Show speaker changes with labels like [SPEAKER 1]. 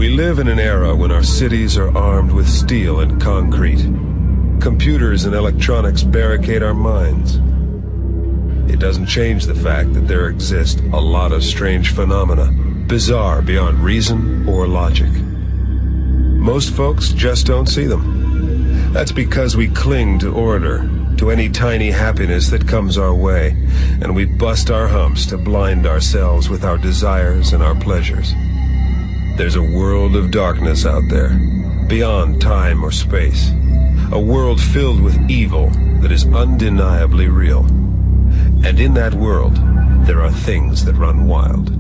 [SPEAKER 1] live in an era when our cities are armed with steel and concrete. Computers and electronics barricade our minds. It doesn't change the fact that there exist a lot of strange phenomena, bizarre beyond reason or logic. Most folks just don't see them. That's because we cling to order, to any tiny happiness that comes our way, and we bust our humps to blind ourselves with our desires and our pleasures. There's a world of darkness out there, beyond time or space. A world filled with evil that is undeniably real. And in that world, there are things that run wild.